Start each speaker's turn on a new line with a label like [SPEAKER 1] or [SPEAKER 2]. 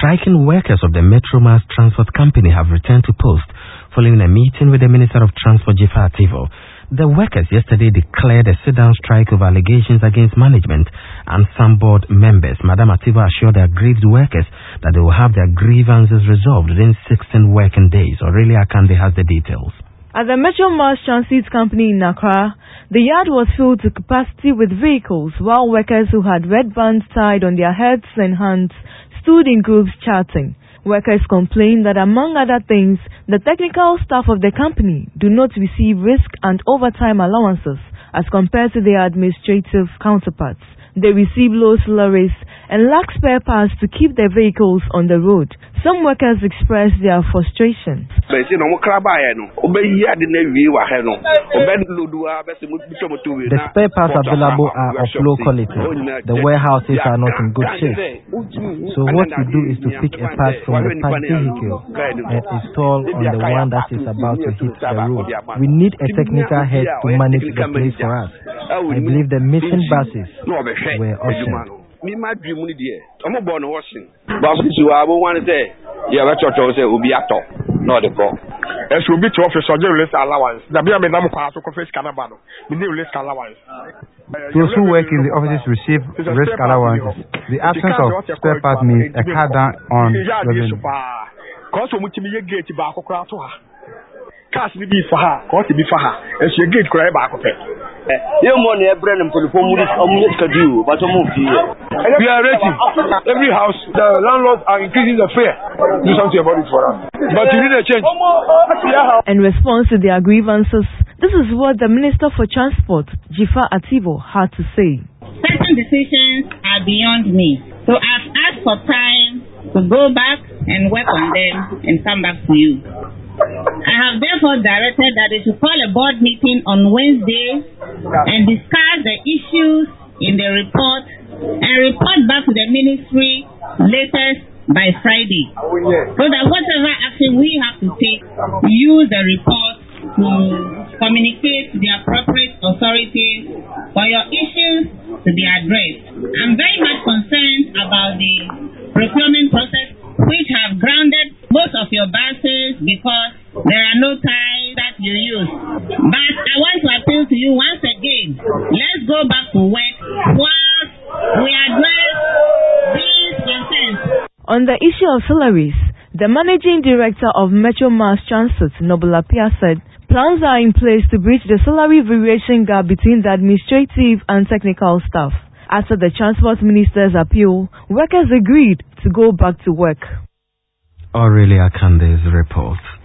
[SPEAKER 1] Striking workers of the Metromass Transport Company have returned to post following a meeting with the Minister of Transport, Jifa Ativo. The workers yesterday declared a sit-down strike over allegations against management and some board members. Madam Ativo assured the aggrieved workers that they will have their grievances resolved within 16 working days. Aurelia Akande has the details.
[SPEAKER 2] At the Metromass Transit Company in Accra, the yard was filled to capacity with vehicles, while workers who had red bands tied on their heads and hands stood in groups chatting. Workers complained that, among other things, the technical staff of the company do not receive risk and overtime allowances as compared to their administrative counterparts. They receive low salaries and lack spare parts to keep their vehicles on the road. Some workers expressed their frustration.
[SPEAKER 3] The
[SPEAKER 4] spare parts available are of low quality. The warehouses are not in good shape. So what we do is to pick a part from the packed vehicle and install on the one that is about to hit the road. We need a technical head to manage the place for us. I believe the missing buses were auctioned.
[SPEAKER 3] Me my dream money there. I'm not born washing. But you are one day. Yeah, what your say will be at all. Not the call.
[SPEAKER 5] As will be to office or list allowance. The Bia Madame Pass to confess Canabano. We need list allowance.
[SPEAKER 6] Those who work in the offices receive risk allowances. The absence of spare part means a cut down on revenue.
[SPEAKER 5] Because we need to get back to her. Cash will be for her, cost to be for her, and she get cry back of it.
[SPEAKER 3] You money, Brennan, for the phone, but
[SPEAKER 5] we are ready. Every house, the landlords are increasing the fare. Do something about it for us. But you need a change.
[SPEAKER 2] In response to their grievances, this is what the Minister for Transport, Jifa Ativo, had to say.
[SPEAKER 7] Certain decisions are beyond me. So I've asked for time to go back and work on them and come back to you. I have therefore directed that they should call a board meeting on Wednesday and discuss the issues in the report and report back to the ministry latest by Friday. So that whatever action we have to take, use the report to communicate to the appropriate authorities for your issues to be addressed. I'm very much concerned about the procurement process, which have grounded most of your buses because there are no ties that you use. But I want to appeal to you once again. Let's go back to work whilst we address these concerns.
[SPEAKER 2] On the issue of salaries, the Managing Director of Metromass Transit, Noble Apia, said plans are in place to bridge the salary variation gap between the administrative and technical staff. After the Transport Minister's appeal, workers agreed to go back to work.
[SPEAKER 1] Aurelia Akande's report.